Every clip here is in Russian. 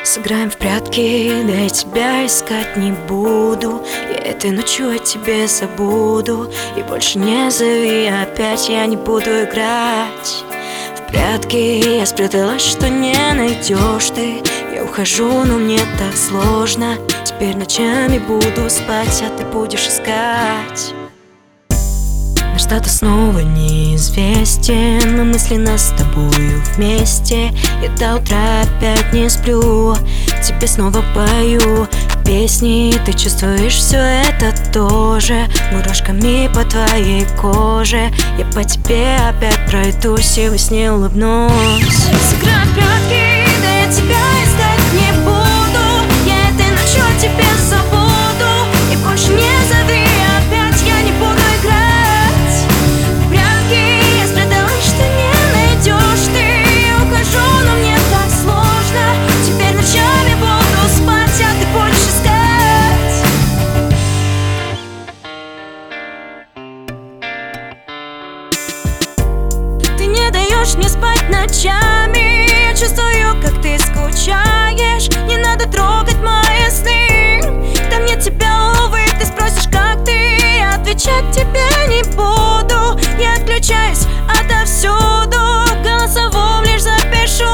Сыграем в прятки, да я тебя искать не буду. Я этой ночью о тебе забуду. И больше не зови, опять я не буду играть в прятки. Я спряталась, что не найдешь ты. Я ухожу, но мне так сложно. Теперь ночами буду спать, а ты будешь искать. Наш статус снова неизвестен. Мы мысленно с тобою вместе. Я до утра опять не сплю. Тебе снова пою песни. Ты чувствуешь все это тоже. Мурашками по твоей коже. Я по тебе опять пройдусь и во сне улыбнусь. Сыграем в прятки, да я тебя искать не буду. Я этой ночью о тебе забуду. И больше не зови, опять я не буду играть. Мне спать ночами. Я чувствую, как ты скучаешь. Не надо трогать мои сны. Там нет тебя, увы. Ты спросишь, как ты. Я отвечать тебе не буду. Я отключаюсь отовсюду. В голосовом лишь запишу.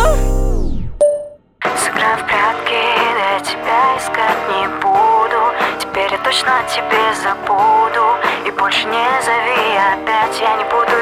Сыграем в прятки, да я тебя искать не буду. Теперь я точно о тебе забуду. И больше не зови, опять я не буду